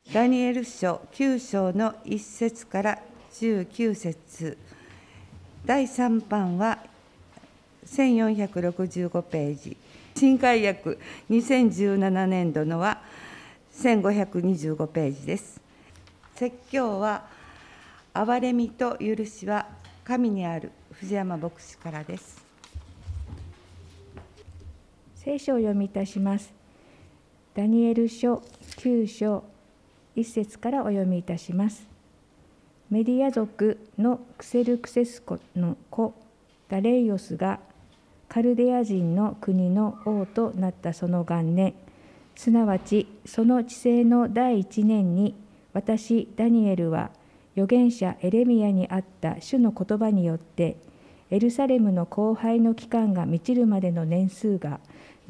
ダニエル書9章の1節から19節、第3版は1465ページ、新海訳2017年度のは1525ページです。説教は、憐れみと許しは神にある、藤山牧師からです。 聖書を読みいたします。ダニエル書9章1節からお読みいたします。メディア族のクセルクセスコの子ダレイオスがカルデア人の国の王となったその元年、すなわちその治世の第1年に、私ダニエルは預言者エレミヤにあった主の言葉によって、エルサレムの荒廃の期間が満ちるまでの年数が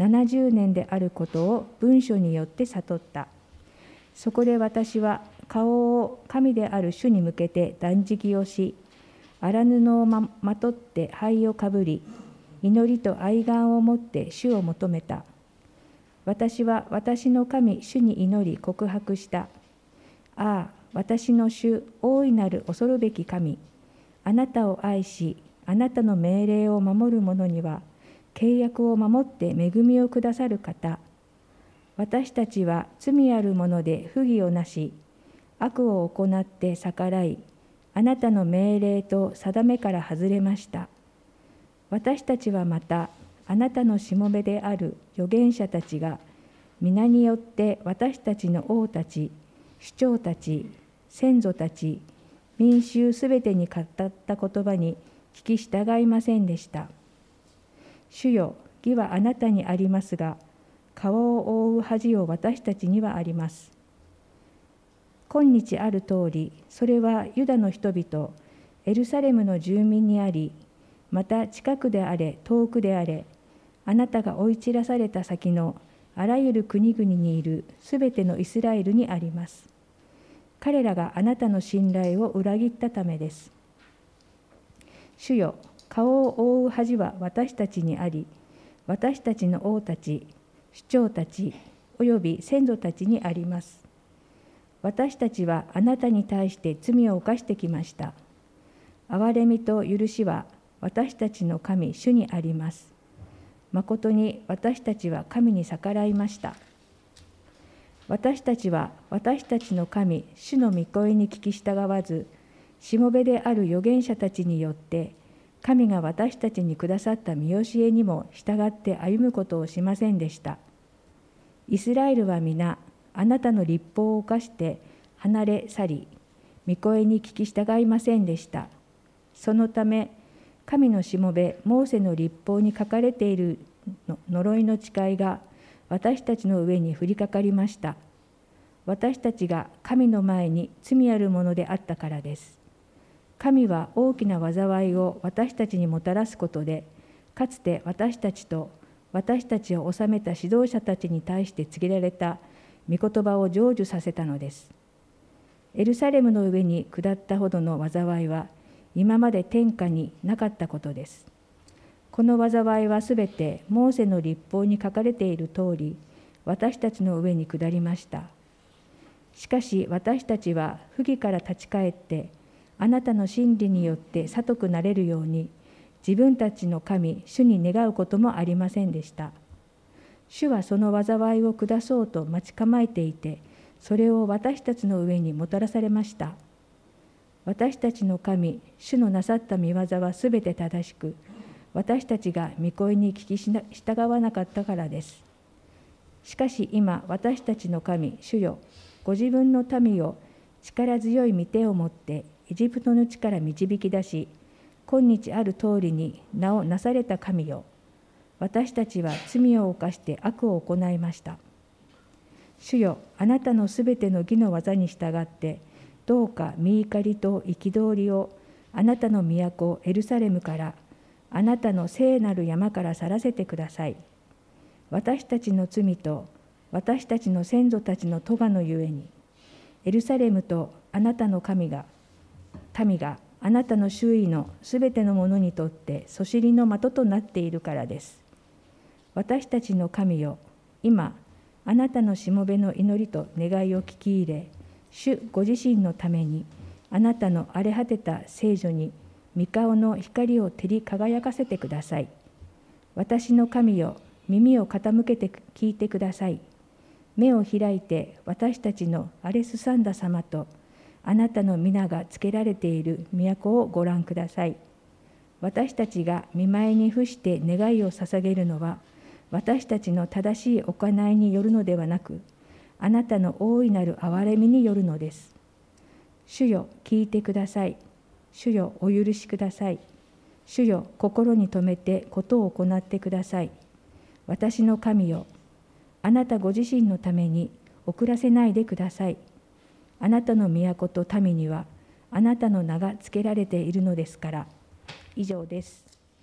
70年であることを文書によって悟った。そこで私は顔を神である主に向けて断食をし、荒布をまとって灰をかぶり、祈りと哀願をもって主を求めた。私は私の神主に祈り告白した。ああ、私の主、大いなる恐るべき神、あなたを愛し、あなたの命令を守る者には、契約を守って恵みをくださる方。私たちは罪あるもので不義をなし、悪を行って逆らい、あなたの命令と定めから外れました。私たちはまた、あなたのしもべである預言者たちが、皆によって私たちの王たち、首長たち、先祖たち、民衆すべてに語った言葉に聞き従いませんでした。主よ、義はあなたにありますが、顔を覆う恥を私たちにはあります。今日ある通り、それはユダの人々、エルサレムの住民にあり、また近くであれ遠くであれ、あなたが追い散らされた先のあらゆる国々にいるすべてのイスラエルにあります。彼らがあなたの信頼を裏切ったためです。主よ、顔を覆う恥は私たちにあり、私たちの王たち、首長たち、および先祖たちにあります。私たちはあなたに対して罪を犯してきました。憐れみと許しは私たちの神、主にあります。まことに私たちは神に逆らいました。私たちは私たちの神、主の御声に聞き従わず、しもべである預言者たちによって、神が私たちにくださった見教えにも従って歩むことをしませんでした。イスラエルは皆、あなたの律法を犯して離れ去り、御声に聞き従いませんでした。そのため、神のしもべモーセの律法に書かれている呪いの誓いが私たちの上に降りかかりました。私たちが神の前に罪あるものであったからです。神は大きな災いを私たちにもたらすことで、かつて私たちと私たちを治めた指導者たちに対して告げられた御言葉を成就させたのです。エルサレムの上に下ったほどの災いは今まで天下になかったことです。この災いはすべてモーセの律法に書かれている通り、私たちの上に下りました。しかし私たちは不義から立ち返って、あなたの真理によって聡くなれるように、自分たちの神、主に願うこともありませんでした。主はその災いを下そうと待ち構えていて、それを私たちの上にもたらされました。私たちの神、主のなさった御業はすべて正しく、私たちが御声に聞き従わなかったからです。しかし今、私たちの神、主よ、ご自分の民を力強い御手を持ってエジプトの地から導き出し、今日ある通りに名をなされた神よ、私たちは罪を犯して悪を行いました。主よ、あなたのすべての義の技に従って、どうか御怒りと憤りをあなたの都エルサレムから、あなたの聖なる山から去らせてください。私たちの罪と私たちの先祖たちの咎のゆえに、エルサレムとあなたの民があなたの周囲のすべてのものにとってそしりの的となっているからです。私たちの神よ、今あなたのしもべの祈りと願いを聞き入れ、 主ご自身のためにあなたの荒れ果てた聖女に御顔の光を照り輝かせてください。私の神よ、耳を傾けて聞いてください。目を開いて私たちの荒れすさんだ様とあなたの皆がつけられている都をご覧ください。私たちが御前に伏して願いを捧げるのは私たちの正しい行いによるのではなく、あなたの大いなる憐れみによるのです。主よ、聞いてください。主よ、お許しください。主よ、心に留めてことを行ってください。私の神よ、あなたご自身のために遅らせないでください。あなたの都と民にはあなたの名がつけられているのですから。以上です。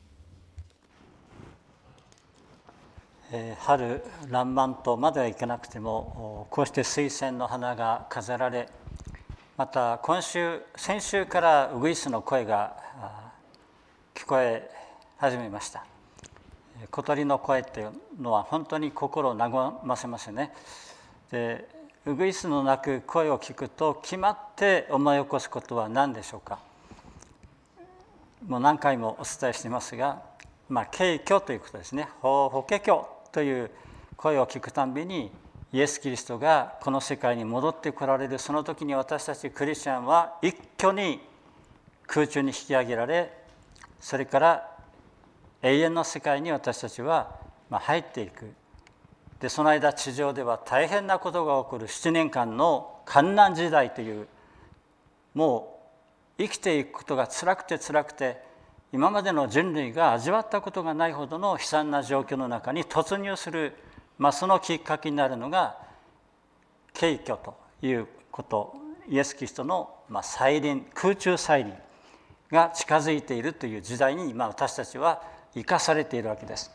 春爛漫とまではいかなくても、こうして水仙の花が飾られ、また先週からウグイスの声が聞こえ始めました。小鳥の声というのは本当に心を和ませますよね。で、ウグイスの鳴く声を聞くと決まって思い起こすことは何でしょうか。もう何回もお伝えしていますが、景挙ということですね。法華経という声を聞くたんびに、イエス・キリストがこの世界に戻ってこられるその時に、私たちクリスチャンは一挙に空中に引き上げられ、それから永遠の世界に私たちは入っていく。で、その間地上では大変なことが起こる7年間の患難時代という、もう生きていくことが辛くて今までの人類が味わったことがないほどの悲惨な状況の中に突入する、そのきっかけになるのが景挙ということ、イエス・キリストの再臨、空中再臨が近づいているという時代に今私たちは生かされているわけです。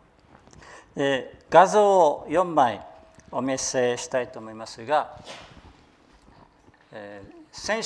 画像を4枚お見せしたいと思いますが、先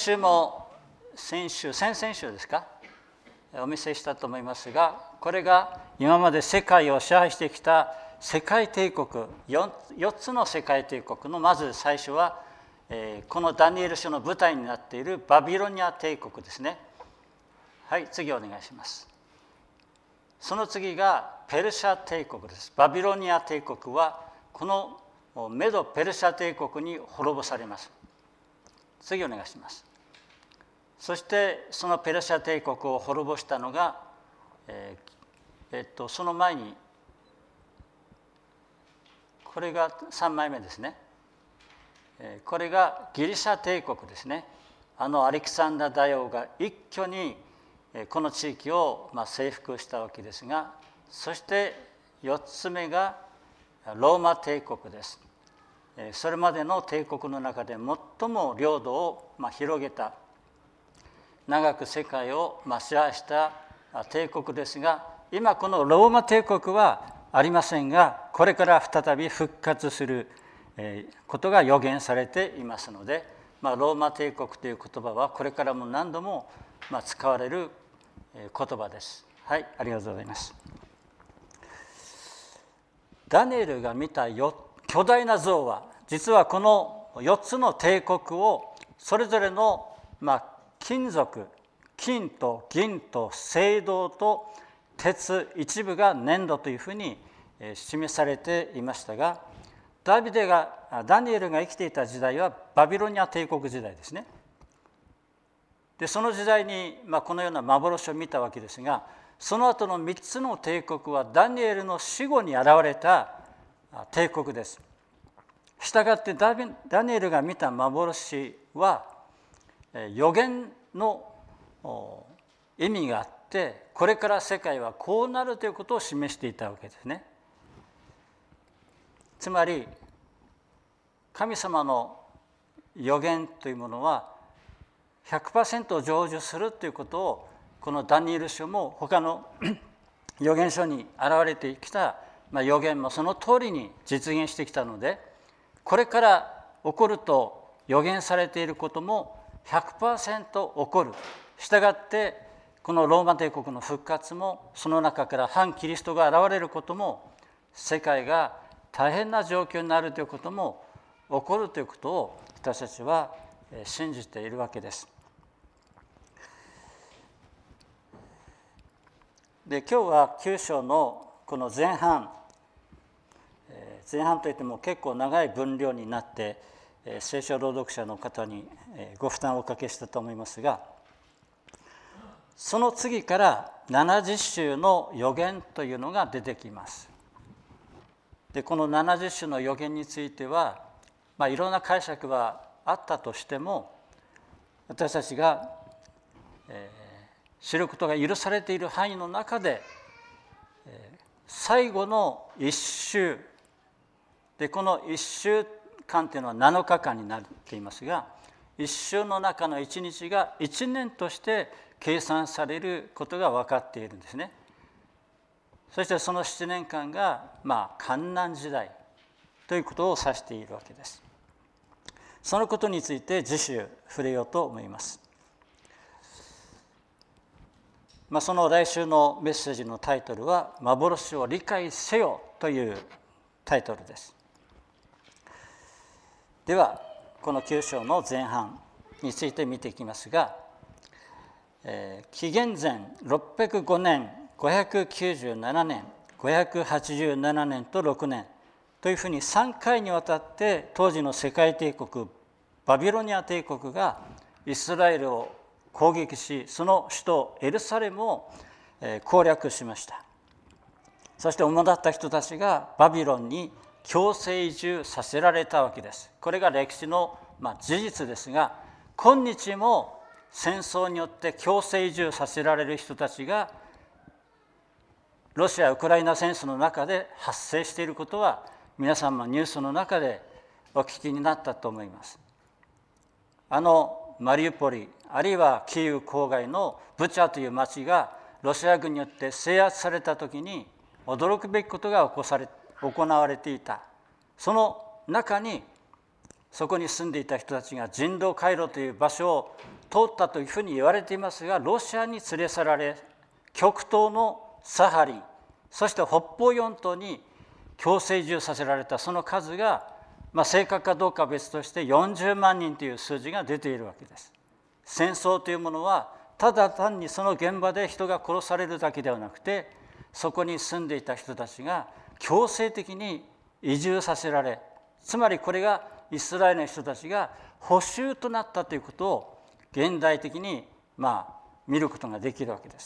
々週ですか、お見せしたと思いますが、これが今まで世界を支配してきた世界帝国 4つの世界帝国のまず最初は、このダニエル書の舞台になっているバビロニア帝国ですね。はい、次お願いします。その次がペルシャ帝国です。バビロニア帝国はこのメド・ペルシャ帝国に滅ぼされます。次お願いします。そしてそのペルシャ帝国を滅ぼしたのが、その前にこれが3枚目ですね。これがギリシャ帝国ですね。アレキサンダー大王が一挙にこの地域を征服したわけですが、そして4つ目がローマ帝国です。それまでの帝国の中で最も領土を広げた、長く世界を支配した帝国ですが、今このローマ帝国はありませんが、これから再び復活することが予言されていますので、ローマ帝国という言葉はこれからも何度も使われる言葉です。はい、ありがとうございます。ダニエルが見た巨大な像は、実はこの4つの帝国をそれぞれの金属、金と銀と青銅と鉄、一部が粘土というふうに示されていましたが、ダニエルが生きていた時代はバビロニア帝国時代ですね。で、その時代にこのような幻を見たわけですが、その後の3つの帝国はダニエルの死後に現れた帝国です。したがってダニエルが見た幻は予言の意味があって、これから世界はこうなるということを示していたわけですね。つまり神様の予言というものは 100% 成就するということを、このダニエル書も他の預言書に現れてきた預言もその通りに実現してきたので、これから起こると預言されていることも 100% 起こる。したがってこのローマ帝国の復活も、その中から反キリストが現れることも、世界が大変な状況になるということも起こるということを私たちは信じているわけです。で、今日は9章のこの前半といっても結構長い分量になって、聖書朗読者の方にご負担をおかけしたと思いますが、その次から70種の預言というのが出てきます。で、この70種の預言については、いろんな解釈はあったとしても、私たちが、知ることが許されている範囲の中で、最後の一週で、この一週間というのは7日間になっていますが、一週の中の1日が1年として計算されることが分かっているんですね。そしてその7年間が患難時代ということを指しているわけです。そのことについて次週触れようと思います。その来週のメッセージのタイトルは「幻を理解せよ」というタイトルです。ではこの9章の前半について見ていきますが、紀元前605年、597年、587年と6年というふうに3回にわたって当時の世界帝国バビロニア帝国がイスラエルを攻撃し、その首都エルサレムを攻略しました。そして主だった人たちがバビロンに強制移住させられたわけです。これが歴史の事実ですが、今日も戦争によって強制移住させられる人たちがロシア・ウクライナ戦争の中で発生していることは皆さんもニュースの中でお聞きになったと思います。マリウポリ、あるいはキーウ郊外のブチャという町がロシア軍によって制圧されたときに驚くべきことが行われていた。その中にそこに住んでいた人たちが人道回廊という場所を通ったというふうに言われていますが、ロシアに連れ去られ、極東のサハリン、そして北方四島に強制移住させられたその数が、正確かどうかは別として40万人という数字が出ているわけです。戦争というものはただ単にその現場で人が殺されるだけではなくて、そこに住んでいた人たちが強制的に移住させられ、つまりこれがイスラエルの人たちが捕囚となったということを現代的に見ることができるわけです。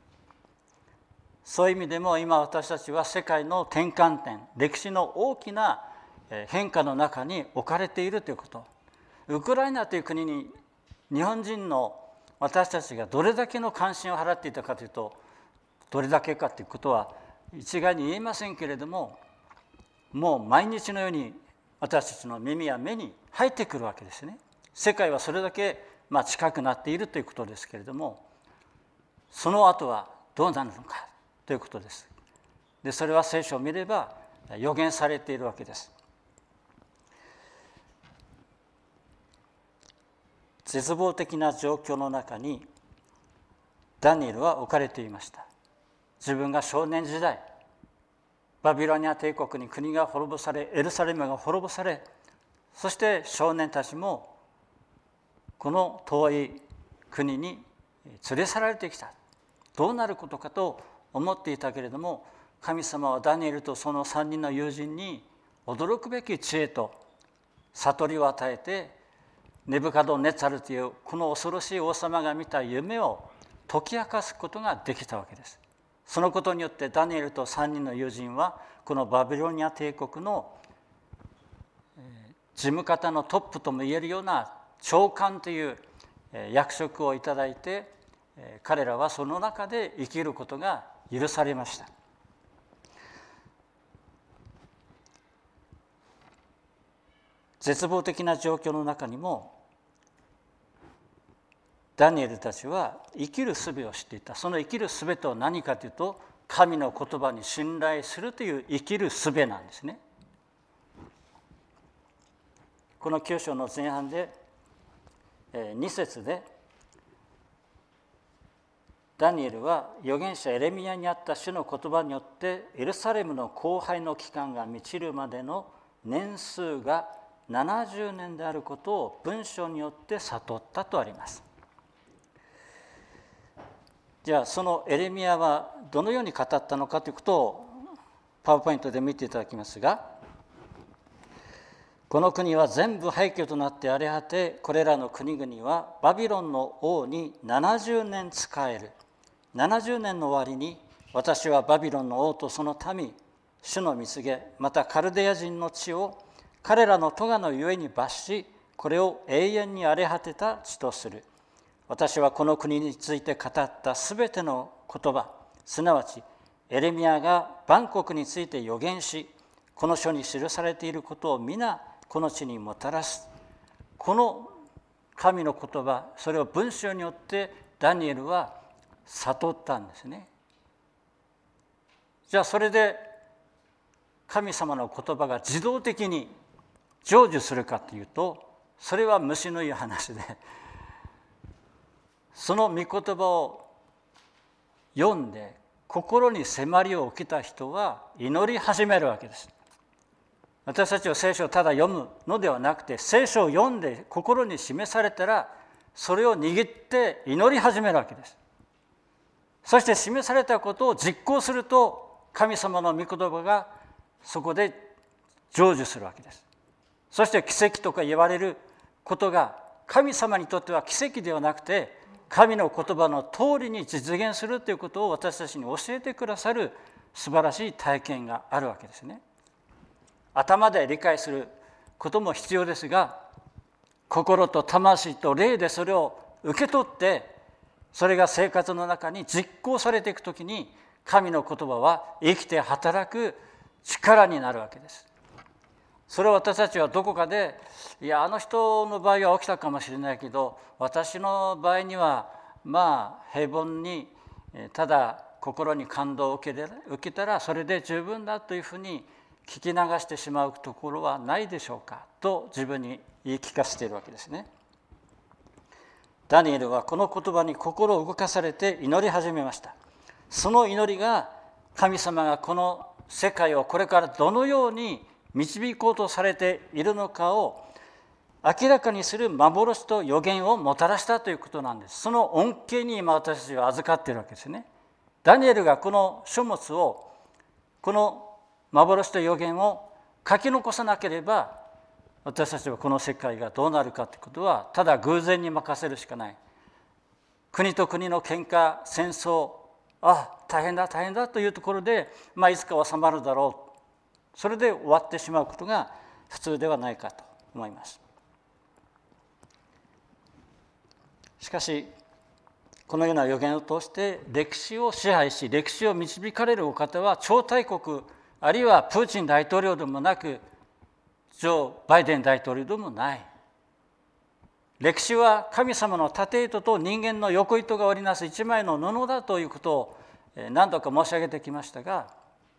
そういう意味でも今私たちは世界の転換点、歴史の大きな変化の中に置かれているということ。ウクライナという国に日本人の私たちがどれだけの関心を払っていたかというと、どれだけかということは一概に言えませんけれども、もう毎日のように私たちの耳や目に入ってくるわけですね。世界はそれだけ近くなっているということですけれども、その後はどうなるのかということです。で、それは聖書を見れば予言されているわけです。絶望的な状況の中にダニエルは置かれていました。自分が少年時代、バビロニア帝国に国が滅ぼされ、エルサレムが滅ぼされ、そして少年たちもこの遠い国に連れ去られてきた。どうなることかと思っていたけれども、神様はダニエルとその3人の友人に驚くべき知恵と悟りを与えて、ネブカドネツァルというこの恐ろしい王様が見た夢を解き明かすことができたわけです。そのことによってダニエルと3人の友人はこのバビロニア帝国の事務方のトップともいえるような長官という役職をいただいて、彼らはその中で生きることが許されました。絶望的な状況の中にもダニエルたちは生きる術を知っていた。その生きる術とは何かというと、神の言葉に信頼するという生きる術なんですね。この9章の前半で2節で、ダニエルは預言者エレミヤにあった主の言葉によってエルサレムの荒廃の期間が満ちるまでの年数が 70年であることを文章によって悟ったとあります。じゃあそのエレミヤはどのように語ったのかということをパワーポイントで見ていただきますが、この国は全部廃墟となって荒れ果て、これらの国々はバビロンの王に70年仕える。70年の終わりに私はバビロンの王とその民、主の見告げ、またカルデア人の地を彼らの咎のゆえに罰し、これを永遠に荒れ果てた地とする。私はこの国について語ったすべての言葉、すなわちエレミヤが万国について予言し、この書に記されていることを皆この地にもたらす。この神の言葉、それを文章によってダニエルは悟ったんですね。じゃあそれで神様の言葉が自動的に成就するかというと、それは虫の言う話で、その御言葉を読んで心に迫りを受けた人は祈り始めるわけです。私たちは聖書をただ読むのではなくて、聖書を読んで心に示されたらそれを握って祈り始めるわけです。そして示されたことを実行すると、神様の御言葉がそこで成就するわけです。そして奇跡とか言われることが神様にとっては奇跡ではなくて、神の言葉の通りに実現するということを私たちに教えてくださる素晴らしい体験があるわけですね。頭で理解することも必要ですが、心と魂と霊でそれを受け取って、それが生活の中に実行されていくときに、神の言葉は生きて働く力になるわけです。それを私たちはどこかで、いや、あの人の場合は起きたかもしれないけど、私の場合には平凡にただ心に感動を受けたらそれで十分だというふうに聞き流してしまうところはないでしょうかと自分に言い聞かせているわけですね。ダニエルはこの言葉に心を動かされて祈り始めました。その祈りが、神様がこの世界をこれからどのように導こうとされているのかを明らかにする幻と予言をもたらしたということなんです。その恩恵に今私たちは預かっているわけですね。ダニエルがこの書物を、この幻と予言を書き残さなければ、私たちはこの世界がどうなるかということはただ偶然に任せるしかない。国と国の喧嘩、戦争、大変だ大変だというところで、いつか収まるだろう、それで終わってしまうことが普通ではないかと思います。しかしこのような予言を通して歴史を支配し、歴史を導かれるお方は超大国、あるいはプーチン大統領でもなく、ジョー・バイデン大統領でもない。歴史は神様の縦糸と人間の横糸が織りなす一枚の布だということを何度か申し上げてきましたが、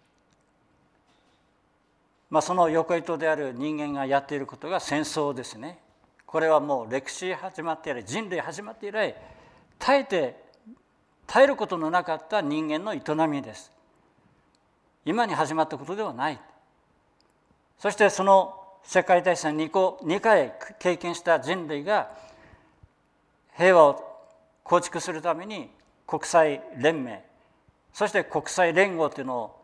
その横糸である人間がやっていることが戦争ですね。これはもう歴史始まって以来、人類始まって以来、耐えることのなかった人間の営みです。今に始まったことではない。そしてその世界大戦2回経験した人類が平和を構築するために国際連盟、そして国際連合というのを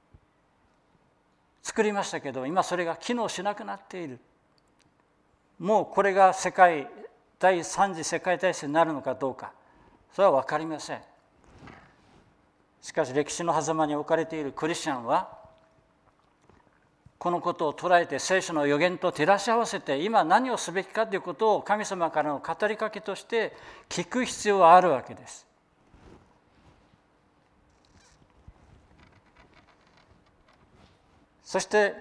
作りましたけど、今それが機能しなくなっている。もうこれが第3次世界大戦になるのかどうか、それは分かりません。しかし歴史の狭間に置かれているクリスチャンは、このことを捉えて聖書の予言と照らし合わせて、今何をすべきかということを神様からの語りかけとして聞く必要はあるわけです。そして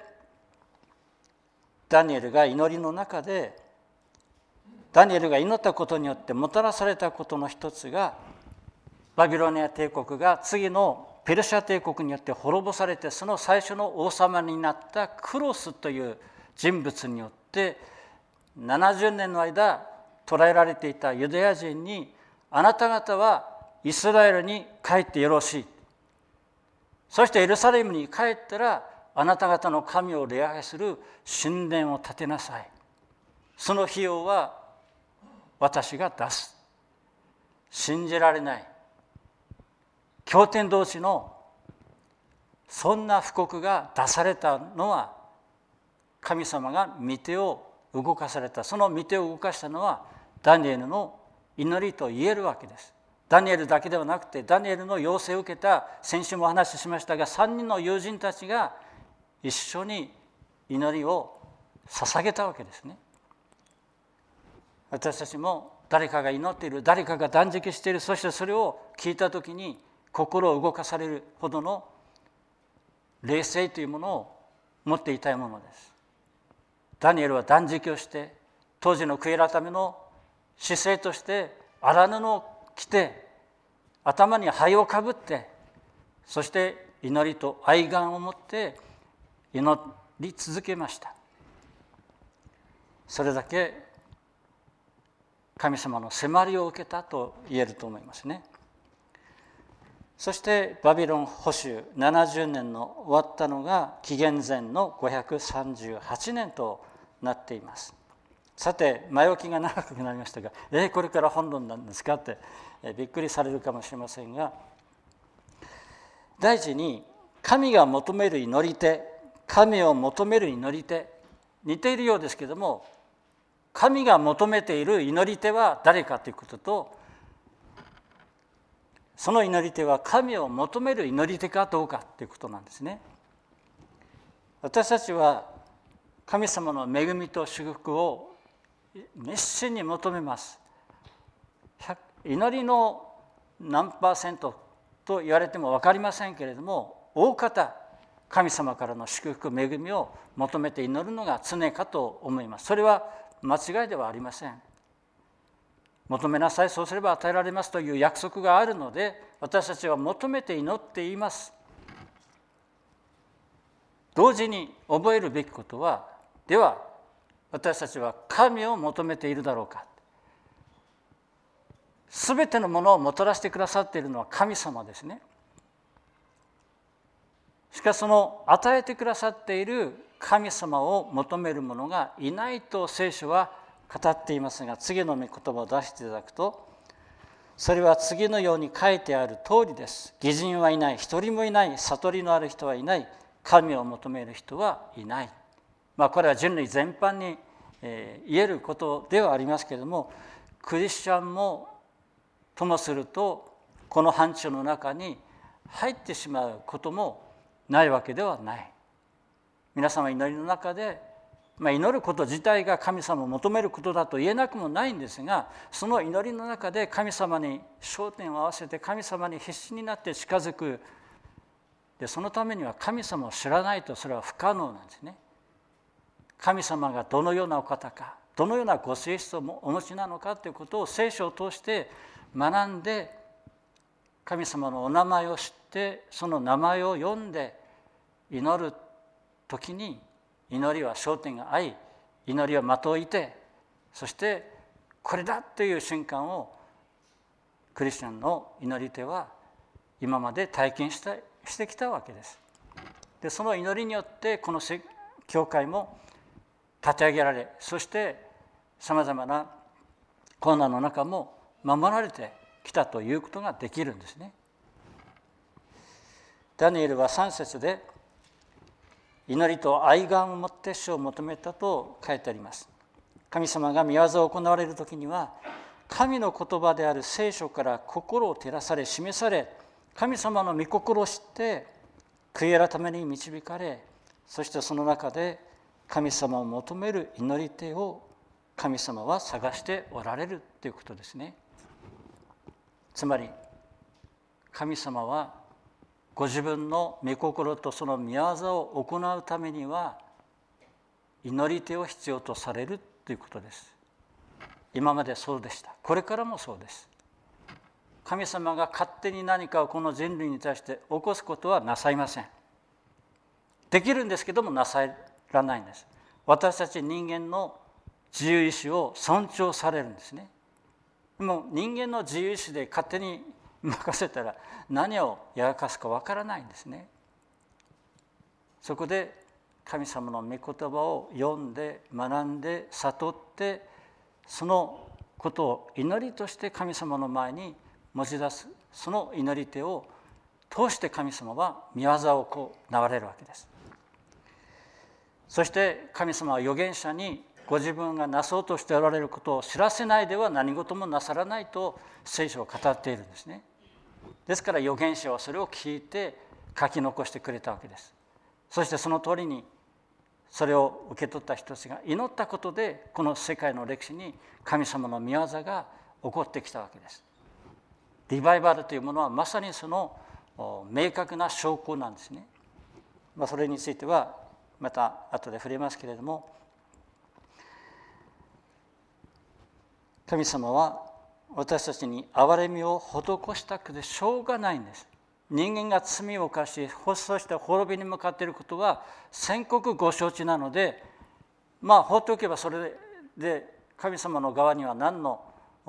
ダニエルが祈りの中で、ダニエルが祈ったことによってもたらされたことの一つが、バビロニア帝国が次のペルシャ帝国によって滅ぼされて、その最初の王様になったクロスという人物によって70年の間捕らえられていたユダヤ人に、あなた方はイスラエルに帰ってよろしい、そしてエルサレムに帰ったらあなた方の神を礼拝する神殿を建てなさい、 その費用は私が出す。信じられない。教典同士のそんな布告が出されたのは、神様が御手を動かされた。その御手を動かしたのはダニエルの祈りと言えるわけです。ダニエルだけではなくて、ダニエルの要請を受けた、先週もお話ししましたが、3人の友人たちが一緒に祈りを捧げたわけですね。私たちも誰かが祈っている、誰かが断食している、そしてそれを聞いたときに心を動かされるほどの霊性というものを持っていたいものです。ダニエルは断食をして、当時の悔い改めの姿勢として荒布を着て、頭に灰をかぶって、そして祈りと愛願を持って祈り続けました。それだけ神様の迫りを受けたと言えると思いますね。そしてバビロン捕囚70年の終わったのが紀元前の538年となっています。さて、前置きが長くなりましたが、これから本論なんですかってびっくりされるかもしれませんが、第一に神が求める祈り手、神を求める祈り手、似ているようですけれども、神が求めている祈り手は誰かということと、その祈り手は神を求める祈り手かどうかということなんですね。私たちは神様の恵みと祝福を熱心に求めます。祈りの何%と言われても分かりませんけれども、大方神様からの祝福恵みを求めて祈るのが常かと思います。それは間違いではありません。求めなさい、そうすれば与えられますという約束があるので、私たちは求めて祈っています。同時に覚えるべきことは、では私たちは神を求めているだろうか。すべてのものをもたらしてくださっているのは神様ですね。しかしその与えてくださっている神様を求める者がいないと聖書は語っていますが、次の御言葉を出していただくと、それは次のように書いてある通りです。義人はいない、一人もいない、悟りのある人はいない、神を求める人はいない。これは人類全般に言えることではありますけれども、クリスチャンもともするとこの範疇の中に入ってしまうこともないわけではない。皆様祈りの中で、祈ること自体が神様を求めることだと言えなくもないんですが、その祈りの中で神様に焦点を合わせて神様に必死になって近づく。でそのためには神様を知らないとそれは不可能なんですね。神様がどのようなお方か、どのようなご性質をお持ちなのかということを聖書を通して学んで、神様のお名前を知ってその名前を読んで祈るときに、祈りは焦点が合い、祈りは的を射て、そしてこれだという瞬間をクリスチャンの祈り手は今まで体験してきたわけです。でその祈りによってこの教会も立て上げられ、そしてさまざまな困難の中も守られてきたということができるんですね。ダニエルは3節で祈りと愛願をもって主を求めたと書いてあります。神様が御業を行われるときには、神の言葉である聖書から心を照らされ示され、神様の御心を知って悔い改めに導かれ、そしてその中で神様を求める祈り手を神様は探しておられるということですね。つまり神様はご自分の御心とその御業を行うためには祈り手を必要とされるということです。今までそうでした。これからもそうです。神様が勝手に何かをこの人類に対して起こすことはなさいません。できるんですけどもなさらないんです。私たち人間の自由意志を尊重されるんですね。でも人間の自由意志で勝手に任せたら何をやらかすかわからないんですね。そこで神様の御言葉を読んで学んで悟って、そのことを祈りとして神様の前に持ち出す、その祈り手を通して神様は御業を行われるわけです。そして神様は預言者にご自分がなそうとしておられることを知らせないでは何事もなさらないと聖書を語っているんですね。ですから預言者はそれを聞いて書き残してくれたわけです。そしてその通りにそれを受け取った人たちが祈ったことで、この世界の歴史に神様の御業が起こってきたわけです。リバイバルというものはまさにその明確な証拠なんですね。それについてはまた後で触れますけれども、神様は私たちに憐れみを施したくてしょうがないんです。人間が罪を犯し、そして滅びに向かっていることは宣告ご承知なので、放っておけばそれで神様の側には何の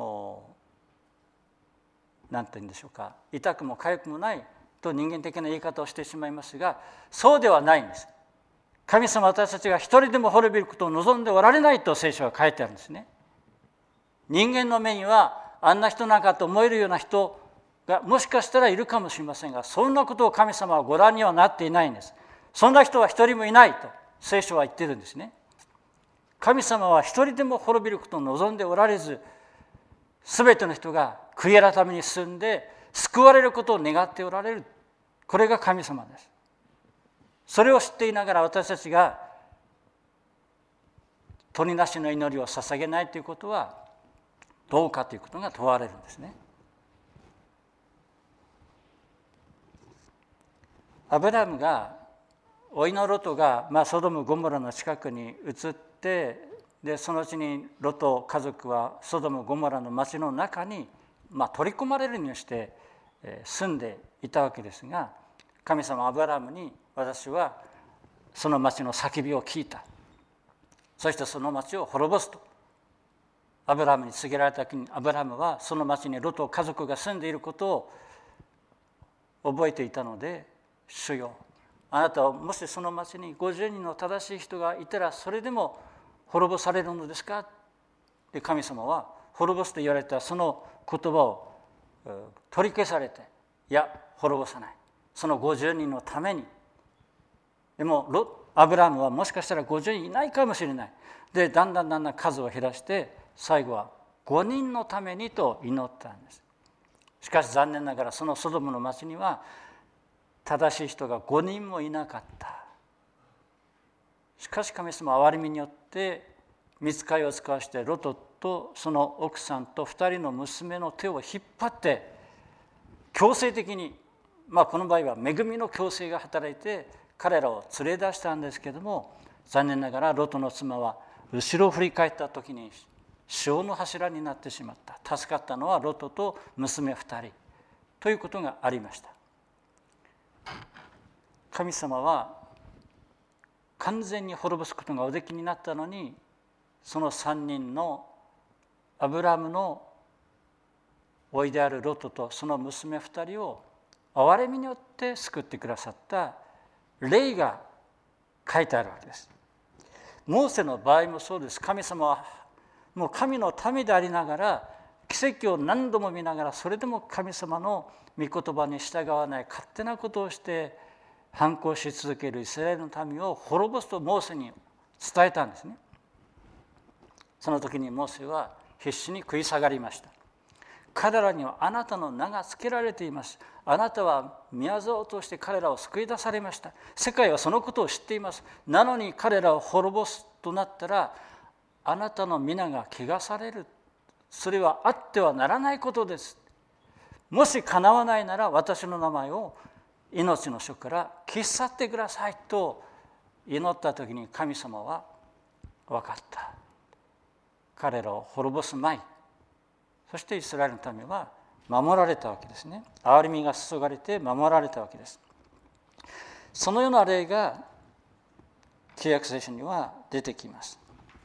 何て言うんでしょうか、痛くも痒くもないと人間的な言い方をしてしまいますが、そうではないんです。神様は私たちが一人でも滅びることを望んでおられないと聖書は書いてあるんですね。人間の目にはあんな人なんかと思えるような人がもしかしたらいるかもしれませんが、そんなことを神様はご覧にはなっていないんです。そんな人は一人もいないと聖書は言ってるんですね。神様は一人でも滅びることを望んでおられず、すべての人が悔い改めに進んで救われることを願っておられる。これが神様です。それを知っていながら私たちが取りなしの祈りを捧げないということはどうかということが問われるんですね。アブラハムが甥のロトがソドム・ゴモラの近くに移って、でそのうちにロト家族はソドム・ゴモラの町の中に取り込まれるようにして住んでいたわけですが、神様はアブラハムに、私はその町の叫びを聞いた、そしてその町を滅ぼすとアブラハムに告げられた時に、アブラハムはその町にロト家族が住んでいることを覚えていたので、主よ、あなたはもしその町に50人の正しい人がいたらそれでも滅ぼされるのですか。で神様は滅ぼすと言われたその言葉を取り消されて、いや滅ぼさない、その50人のために。でもアブラハムはもしかしたら50人いないかもしれない。でだんだん数を減らして最後は5人のためにと祈ったんです。しかし残念ながらそのソドムの町には正しい人が5人もいなかった。しかし神様は憐れみによって御使いを使わしてロトとその奥さんと2人の娘の手を引っ張って強制的に、この場合は恵みの強制が働いて彼らを連れ出したんですけれども、残念ながらロトの妻は後ろを振り返った時に塩の柱になってしまった。助かったのはロトと娘2人ということがありました。神様は完全に滅ぼすことがおできになったのに、その3人のアブラハムの甥であるロトとその娘2人を憐れみによって救ってくださった例が書いてあるわけです。モーセの場合もそうです。神様はもう神の民でありながら奇跡を何度も見ながら、それでも神様の御言葉に従わない勝手なことをして反抗し続けるイスラエルの民を滅ぼすとモーセに伝えたんですね。その時にモーセは必死に食い下がりました。彼らにはあなたの名が付けられています。あなたは御業を通して彼らを救い出されました。世界はそのことを知っています。なのに彼らを滅ぼすとなったら、あなたの皆が汚される。それはあってはならないことです。もしかなわないなら私の名前を命の書から消し去ってくださいと祈った時に、神様は分かった。彼らを滅ぼすまい。そしてイスラエルの民は守られたわけですね。憐れみが注がれて守られたわけです。そのような例が旧約聖書には出てきます。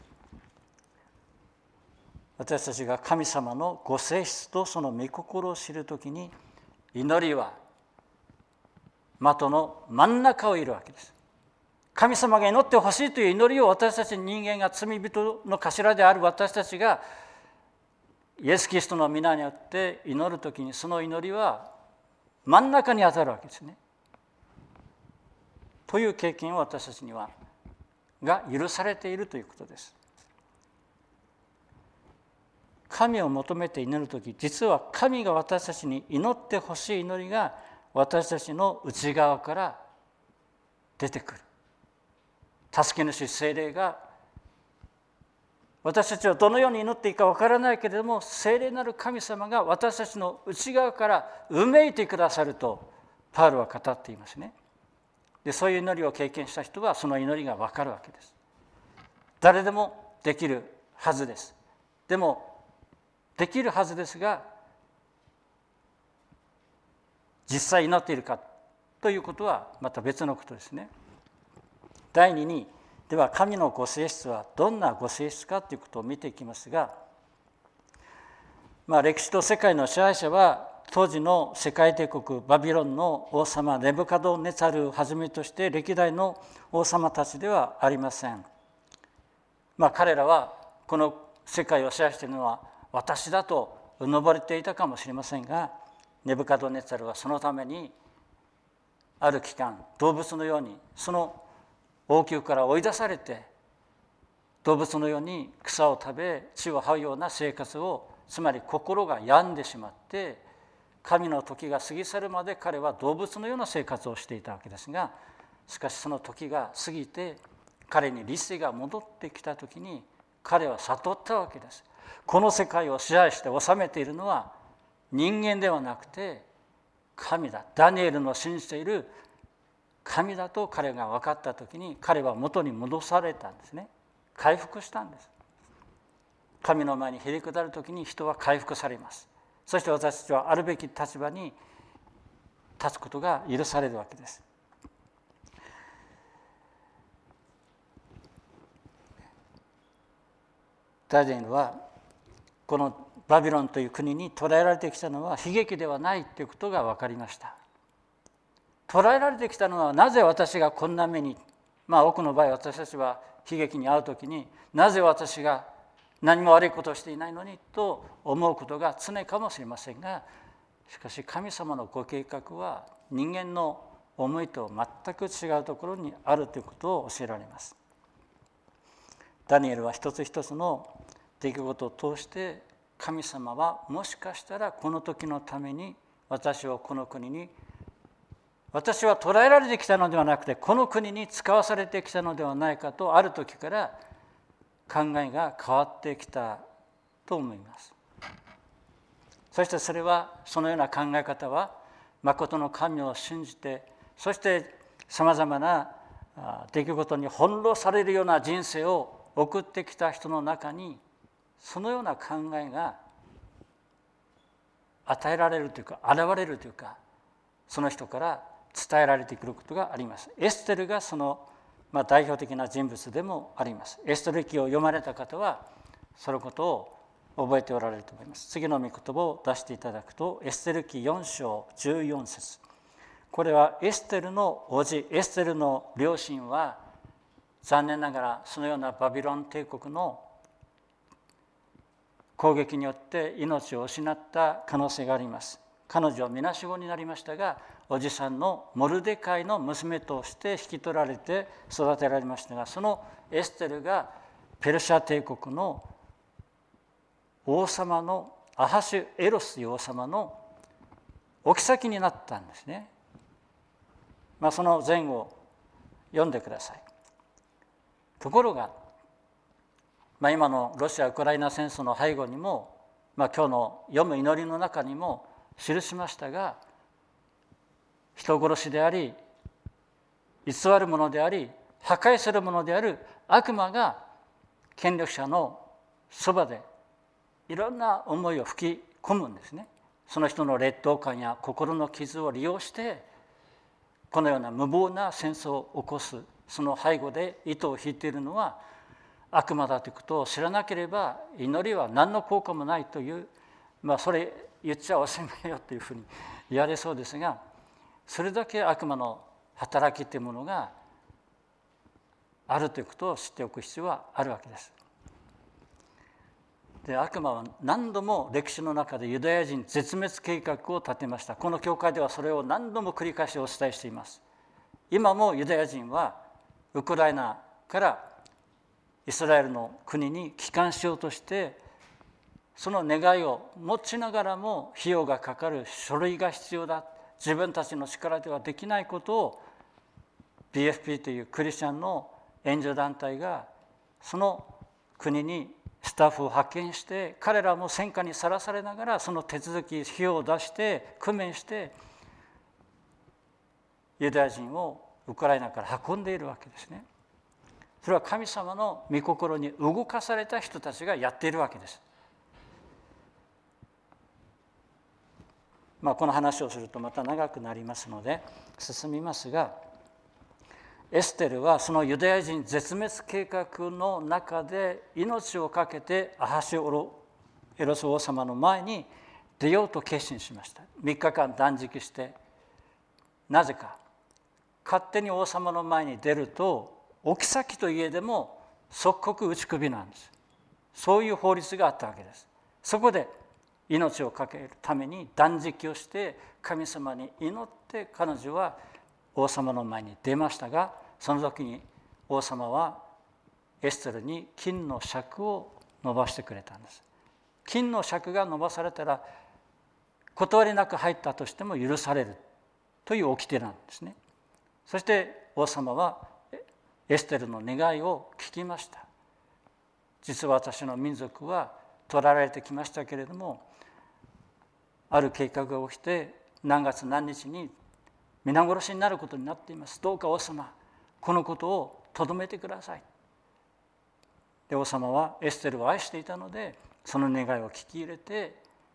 私たちが神様のご性質とその御心を知るときに、祈りは的の真ん中をいるわけです。 神様が祈ってほしいという祈りを私たち人間が罪人の頭である私たちがイエス・キリストの皆によって祈るときに、その祈りは真ん中に当たるわけですね。という経験を私たちにはが許されているということです。神を求めて祈るとき、実は神が私たちに祈ってほしい祈りが私たちの内側から出てくる。助け主聖霊が私たちはどのように祈っていいかわからないけれども、聖霊なる神様が私たちの内側からうめいてくださるとパウロは語っていますね。で、そういう祈りを経験した人はその祈りがわかるわけです。誰でもできるはずです。でもできるはずですが、実際祈っているかということはまた別のことですね。第2に、では神のご性質はどんなご性質かということを見ていきますが、歴史と世界の支配者は当時の世界帝国バビロンの王様ネブカドネツァルをはじめとして歴代の王様たちではありません。彼らはこの世界を支配しているのは私だとうぬぼれていたかもしれませんが、ネブカドネツァルはそのためにある期間動物のようにその王宮から追い出されて、動物のように草を食べ血を這うような生活を、つまり心が病んでしまって神の時が過ぎ去るまで彼は動物のような生活をしていたわけですが、しかしその時が過ぎて彼に理性が戻ってきた時に彼は悟ったわけです。この世界を支配して治めているのは人間ではなくて神だ。ダニエルの信じている神だと彼が分かったときに、彼は元に戻されたんですね。回復したんです。神の前にへりくだるときに人は回復されます。そして私たちはあるべき立場に立つことが許されるわけです。ダニエルはこのバビロンという国に捕らえられてきたのは悲劇ではないということが分かりました。捕らえられてきたのは、なぜ私がこんな目に、多くの場合私たちは悲劇に遭うときに、なぜ私が何も悪いことをしていないのにと思うことが常かもしれませんが、しかし神様のご計画は人間の思いと全く違うところにあるということを教えられます。ダニエルは一つ一つの出来事を通して、神様はもしかしたらこの時のために私をこの国に、私は捕らえられてきたのではなくてこの国に使わされてきたのではないかと、ある時から考えが変わってきたと思います。そしてそれは、そのような考え方は誠の神を信じて、そしてさまざまな出来事に翻弄されるような人生を送ってきた人の中に、そのような考えが与えられるというか現れるというか、その人から伝えられてくることがあります。エステルがその代表的な人物でもあります。エステル記を読まれた方はそのことを覚えておられると思います。次の御言葉を出していただくと、エステル記4章14節。これはエステルの叔父、エステルの両親は残念ながらそのようなバビロン帝国の攻撃によって命を失った可能性があります。彼女はみなしごになりましたが、おじさんのモルデカイの娘として引き取られて育てられましたが、そのエステルがペルシャ帝国の王様のアハシュエロスという王様のお妃になったんですね。その前後を読んでください。ところが、今のロシア・ウクライナ戦争の背後にも、今日の読む祈りの中にも記しましたが、人殺しであり、偽るものであり、破壊するものである悪魔が権力者のそばでいろんな思いを吹き込むんですね。その人の劣等感や心の傷を利用してこのような無謀な戦争を起こす、その背後で糸を引いているのは悪魔だということを知らなければ祈りは何の効果もないという、それ言っちゃおしまいよというふうに言われそうですが、それだけ悪魔の働きというものがあるということを知っておく必要はあるわけです。で、悪魔は何度も歴史の中でユダヤ人絶滅計画を立てました。この教会ではそれを何度も繰り返しお伝えしています。今もユダヤ人はウクライナからイスラエルの国に帰還しようとして、その願いを持ちながらも費用がかかる、書類が必要だ、自分たちの力ではできないことを BFP というクリスチャンの援助団体がその国にスタッフを派遣して、彼らも戦火にさらされながらその手続き費用を出して工面してユダヤ人をウクライナから運んでいるわけですね。それは神様の御心に動かされた人たちがやっているわけです。この話をするとまた長くなりますので進みますが、エステルはそのユダヤ人絶滅計画の中で命を懸けてアハシエロス王様の前に出ようと決心しました。3日間断食して、なぜか勝手に王様の前に出るとお妃といえでも即刻打ち首なんです。そういう法律があったわけです。そこで命を懸けるために断食をして神様に祈って彼女は王様の前に出ましたが、その時に王様はエステルに金の尺を伸ばしてくれたんです。金の尺が伸ばされたら断りなく入ったとしても許されるという掟なんですね。そして王様はエステルの願いを聞きました。実は私の民族は取られてきましたけれども、ある計画が起きて何月何日に皆殺しになることになっています。どうか王様、このことをとどめてください。で、王様はエステルを愛していたのでその願いを聞き入れて、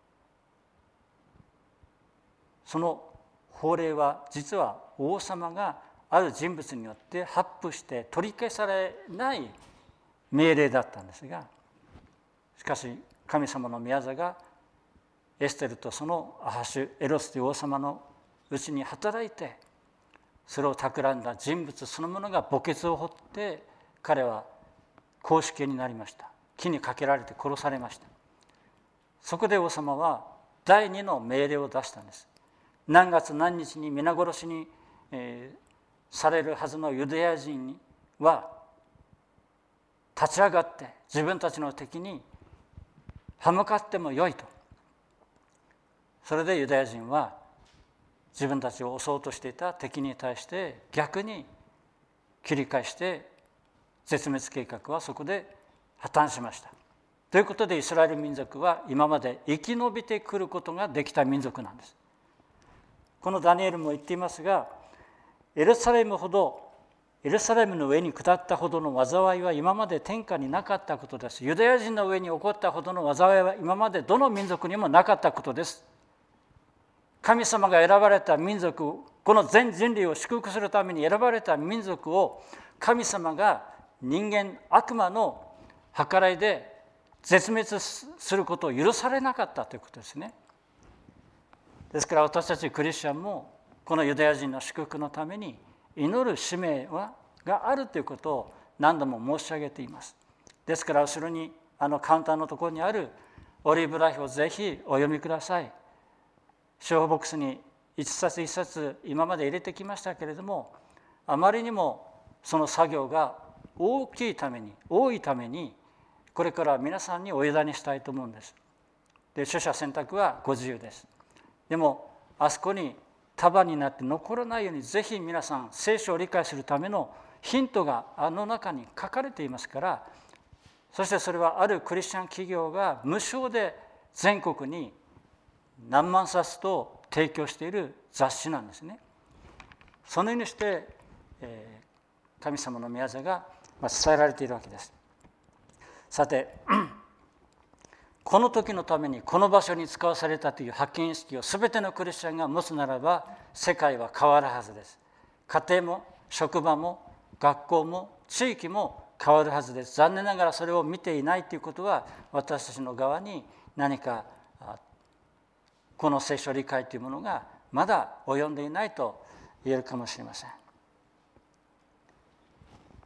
その法令は実は王様がある人物によって発布して取り消されない命令だったんですが、しかし神様の御業がエステルとそのアハシュエロスという王様のうちに働いて、それを企んだ人物そのものが墓穴を掘って彼は絞首刑になりました。木にかけられて殺されました。そこで王様は第二の命令を出したんです。何月何日に皆殺しに、されるはずのユダヤ人は立ち上がって自分たちの敵に歯向かってもよいと。それでユダヤ人は自分たちを襲おうとしていた敵に対して逆に切り返して絶滅計画はそこで破綻しました。ということでイスラエル民族は今まで生き延びてくることができた民族なんです。このダニエルも言っていますが、エルサレムの上に下ったほどの災いは今まで天下になかったことです。ユダヤ人の上に起こったほどの災いは今までどの民族にもなかったことです。神様が選ばれた民族、この全人類を祝福するために選ばれた民族を神様が人間、悪魔の計らいで絶滅することを許されなかったということですね。ですから私たちクリスチャンもこのユダヤ人の祝福のために祈る使命があるということを何度も申し上げています。ですから後ろにカウンターのところにあるオリーブライフをぜひお読みください。小ボックスに一冊一冊今まで入れてきましたけれども、あまりにもその作業が多いためにこれから皆さんにお委ねしたいと思うんです。で、取捨選択はご自由です。でもあそこに束になって残らないようにぜひ皆さん聖書を理解するためのヒントがあの中に書かれていますから、そしてそれはあるクリスチャン企業が無償で全国に何万冊と提供している雑誌なんですね。そのようにして、神様の御業が伝えられているわけです。さてこの時のためにこの場所に使わされたという派遣意識を全てのクリスチャンが持つならば世界は変わるはずです。家庭も職場も学校も地域も変わるはずです。残念ながらそれを見ていないということは私たちの側に何かこの聖書理解というものがまだ及んでいないと言えるかもしれません。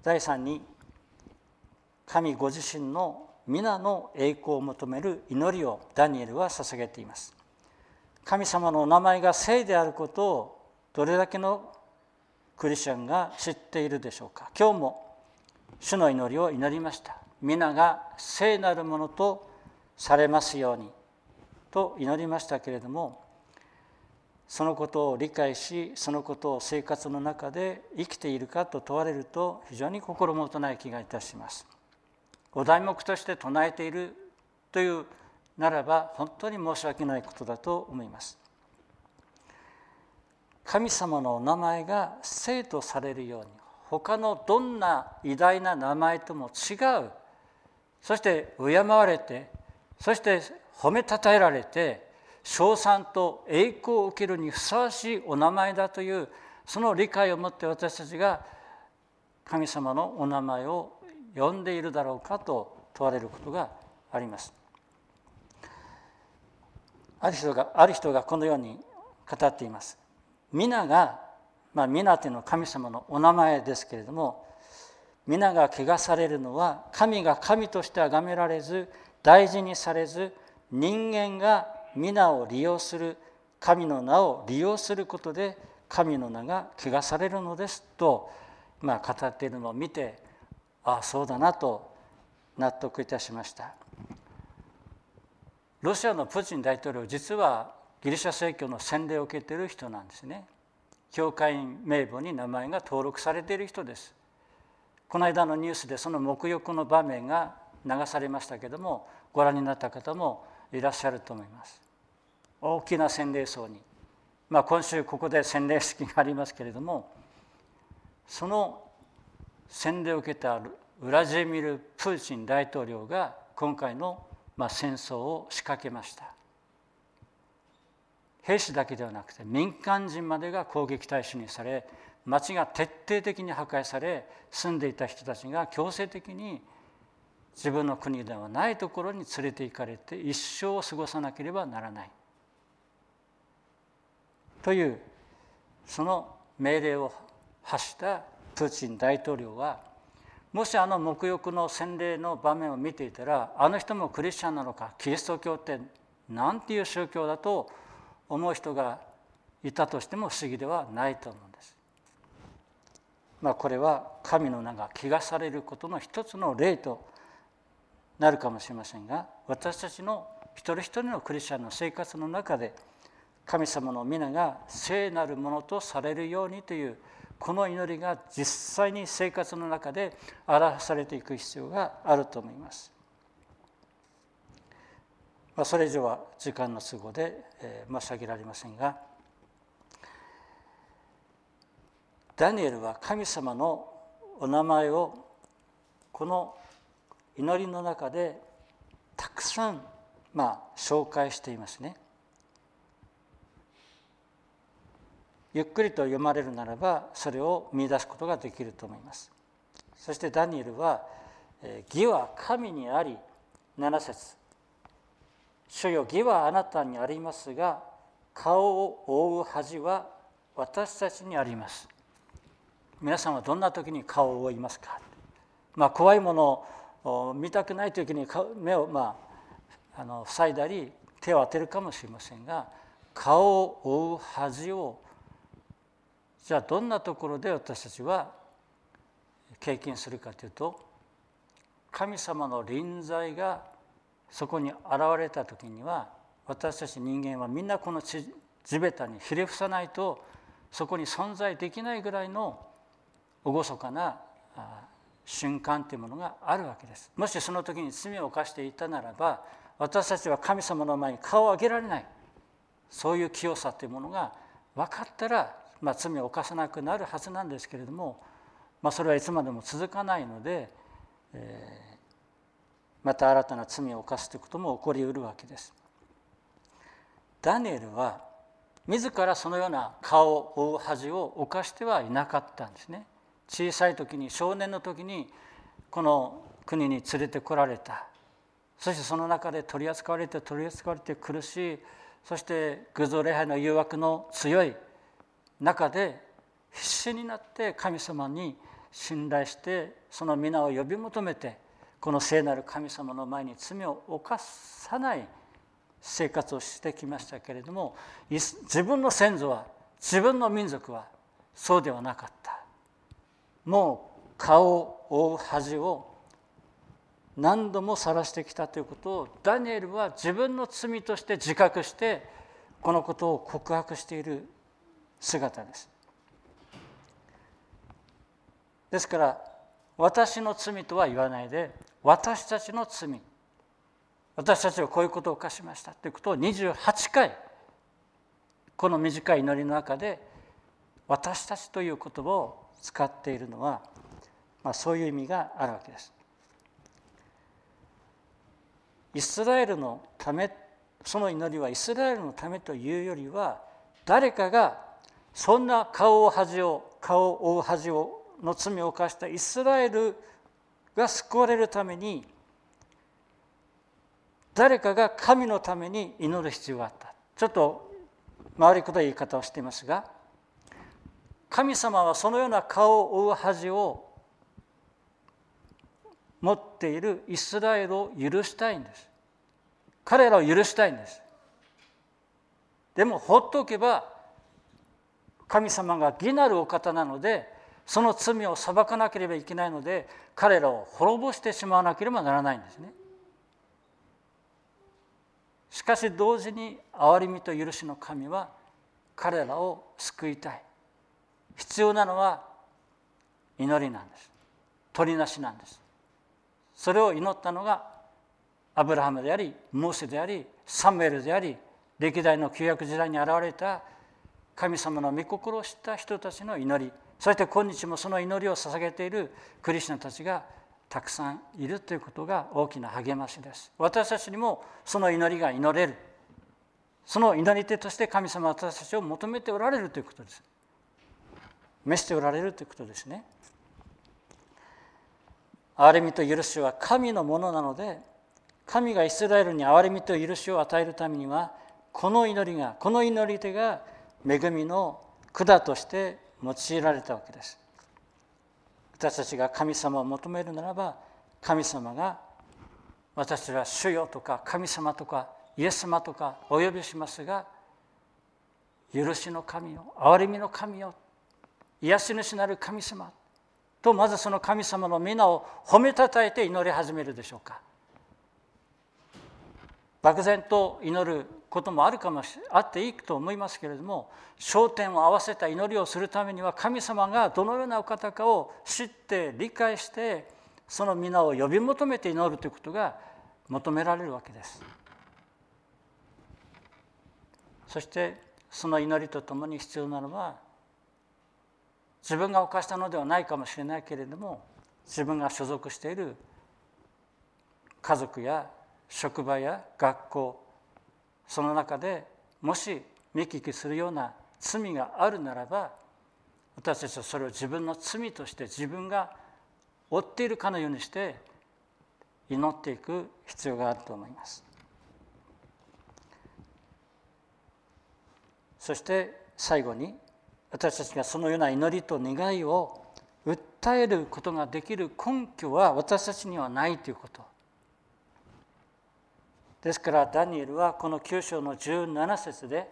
第3に神ご自身の皆の栄光を求める祈りをダニエルは捧げています。神様のお名前が聖であることをどれだけのクリスチャンが知っているでしょうか。今日も主の祈りを祈りました。皆が聖なるものとされますようにと祈りましたけれども、そのことを理解し、そのことを生活の中で生きているかと問われると、非常に心もとない気がいたします。お題目として唱えているというならば、本当に申し訳ないことだと思います。神様のお名前が聖とされるように、他のどんな偉大な名前とも違う、そして敬われて、そして褒めたたえられて、称賛と栄光を受けるにふさわしいお名前だという、その理解を持って私たちが神様のお名前を呼んでいるだろうかと問われることがあります。ある人がこのように語っています。皆が、皆というのは神様のお名前ですけれども、皆が汚されるのは神が神として崇められず、大事にされず、人間が皆を利用する、神の名を利用することで神の名が汚されるのですと、語っているのを見て、そうだなと納得いたしました。ロシアのプーチン大統領、実はギリシャ正教の洗礼を受けている人なんですね。教会員名簿に名前が登録されている人です。この間のニュースでその沐浴の場面が流されましたけれども、ご覧になった方もいらっしゃると思います。大きな洗礼槽に、今週ここで洗礼式がありますけれども、その洗礼を受けたウラジーミル・プーチン大統領が今回の戦争を仕掛けました。兵士だけではなくて民間人までが攻撃対象にされ、町が徹底的に破壊され、住んでいた人たちが強制的に自分の国ではないところに連れて行かれて一生を過ごさなければならないという、その命令を発したプーチン大統領は、もし沐浴の洗礼の場面を見ていたら、あの人もクリスチャンなのか、キリスト教ってなんていう宗教だと思う人がいたとしても不思議ではないと思うんです。これは神の名が汚されることの一つの例となるかもしれませんが、私たちの一人一人のクリスチャンの生活の中で、神様の皆が聖なるものとされるようにというこの祈りが実際に生活の中で表されていく必要があると思います。それ以上は時間の都合で申し上げられませんが、ダニエルは神様のお名前をこの祈りの中でたくさん紹介していますね。ゆっくりと読まれるならばそれを見出すことができると思います。そしてダニエルは義は神にあり、7節、主よ義はあなたにありますが、顔を覆う恥は私たちにあります。皆さんはどんな時に顔を覆いますか。怖いものを見たくない時に目を塞いだり手を当てるかもしれませんが、顔を覆う恥をじゃあどんなところで私たちは経験するかというと、神様の臨在がそこに現れた時には、私たち人間はみんなこの地べたにひれ伏さないとそこに存在できないぐらいの厳かな瞬間というものがあるわけです。もしその時に罪を犯していたならば、私たちは神様の前に顔を上げられない、そういう清さというものが分かったら、罪を犯さなくなるはずなんですけれども、それはいつまでも続かないので、また新たな罪を犯すということも起こりうるわけです。ダニエルは自らそのような顔を覆う恥を犯してはいなかったんですね。小さい時に、少年の時にこの国に連れてこられた。そしてその中で取り扱われて苦しい、そして偶像礼拝の誘惑の強い中で必死になって神様に信頼してその皆を呼び求めて、この聖なる神様の前に罪を犯さない生活をしてきましたけれども、自分の先祖は、自分の民族はそうではなかった。もう顔を覆う恥を何度も晒してきたということをダニエルは自分の罪として自覚してこのことを告白している姿です。ですから私の罪とは言わないで、私たちの罪、私たちはこういうことを犯しましたということを28回この短い祈りの中で私たちという言葉を使っているのは、そういう意味があるわけです。イスラエルのため、その祈りはイスラエルのためというよりは、誰かがそんな顔を覆う恥の罪を犯したイスラエルが救われるために、誰かが神のために祈る必要があった。ちょっと回りくどい言い方をしていますが、神様はそのような顔を覆う恥を持っているイスラエルを許したいんです。彼らを許したいんです。でも放っておけば神様が義なるお方なので、その罪を裁かなければいけないので、彼らを滅ぼしてしまわなければならないんですね。しかし同時に憐れみと許しの神は彼らを救いたい。必要なのは祈りなんです。取りなしなんです。それを祈ったのがアブラハムであり、モーセであり、サムエルであり、歴代の旧約時代に現れた神様の御心を知った人たちの祈り、そして今日もその祈りを捧げているクリスチャンたちがたくさんいるということが大きな励ましです。私たちにもその祈りが祈れる。その祈り手として神様は私たちを求めておられるということです。召しておられるということですね。憐れみと許しは神のものなので、神がイスラエルに憐れみと許しを与えるためには、この祈り手が恵みの管として用いられたわけです。私たちが神様を求めるならば、神様が私たちは主よとか神様とかイエス様とかお呼びしますが、許しの神よ、憐れみの神よ、癒し主なる神様と、まずその神様の皆を褒めたたえて祈り始めるでしょうか。漠然と祈ることもあっていいと思いますけれども、焦点を合わせた祈りをするためには、神様がどのようなお方かを知って理解して、その皆を呼び求めて祈るということが求められるわけです。そしてその祈りとともに必要なのは、自分が犯したのではないかもしれないけれども、自分が所属している家族や職場や学校、その中でもし見聞きするような罪があるならば、私たちはそれを自分の罪として自分が負っているかのようにして祈っていく必要があると思います。そして最後に、私たちがそのような祈りと願いを訴えることができる根拠は私たちにはないということですから、ダニエルはこの9章の17節で、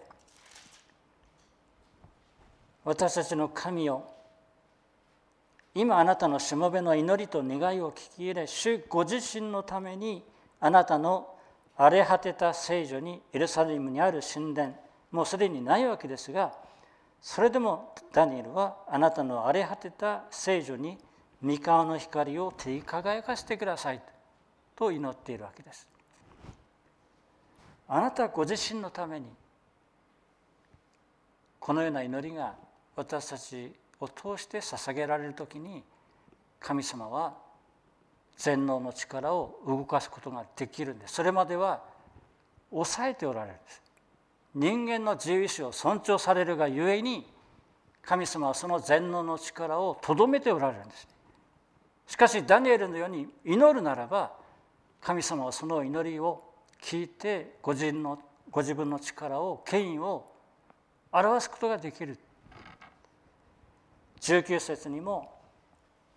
私たちの神よ、今あなたのしもべの祈りと願いを聞き入れ、主ご自身のためにあなたの荒れ果てた聖所に、エルサレムにある神殿、もうすでにないわけですが、それでもダニエルはあなたの荒れ果てた聖所に御顔の光を照り輝かせてくださいと祈っているわけです。あなたご自身のためにこのような祈りが私たちを通して捧げられるときに、神様は全能の力を動かすことができるんです。それまでは抑えておられるんです。人間の自由意志を尊重されるがゆえに、神様はその全能の力をとどめておられるんです。しかしダニエルのように祈るならば、神様はその祈りを聞いてご自分の力を、権威を表すことができる。19節にも、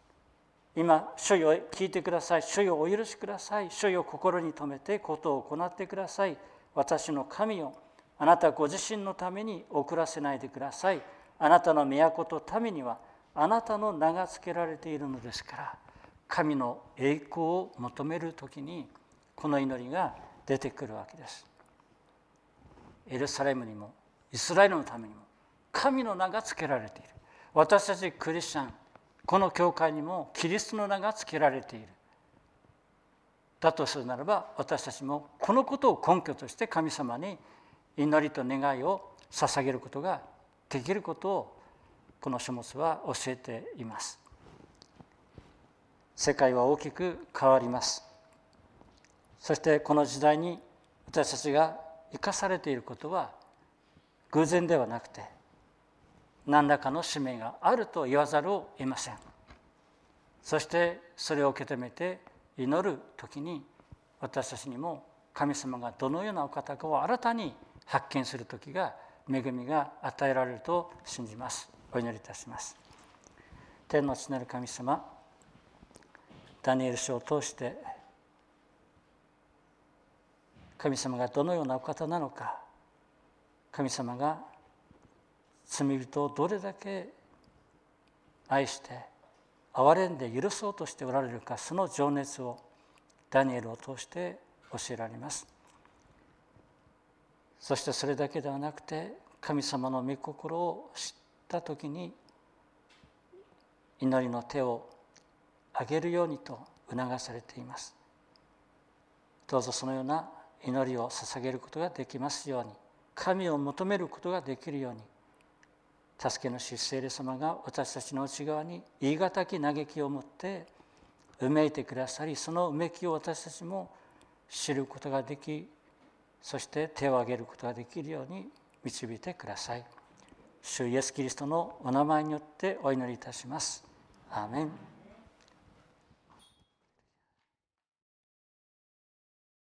今、主よ聞いてください。主よお許しください。主よ心に留めてことを行ってください。私の神よ、あなたご自身のために遅らせないでください。あなたの都と民にはあなたの名が付けられているのですから、神の栄光を求めるときにこの祈りが出てくるわけです。エルサレムにもイスラエルのためにも神の名が付けられている。私たちクリスチャン、この教会にもキリストの名が付けられている。だとするならば、私たちもこのことを根拠として神様に祈りと願いを捧げることができることをこの書物は教えています。世界は大きく変わります。そしてこの時代に私たちが生かされていることは偶然ではなくて、何らかの使命があると言わざるを得ません。そしてそれを受け止めて祈るときに、私たちにも神様がどのようなお方かを新たに発見するときが、恵みが与えられると信じます。お祈りいたします。天の父なる神様、ダニエル書を通して神様がどのようなお方なのか、神様が罪人をどれだけ愛して憐れんで許そうとしておられるか、その情熱をダニエルを通して教えられます。そしてそれだけではなくて、神様の御心を知ったときに祈りの手を挙げるようにと促されています。どうぞそのような祈りを捧げることができますように、神を求めることができるように、助け主聖霊様が私たちの内側に言い難き嘆きを持ってうめいてくださり、そのうめきを私たちも知ることができ、そして手を挙げることができるように導いてください。主イエスキリストのお名前によってお祈りいたします。アーメン。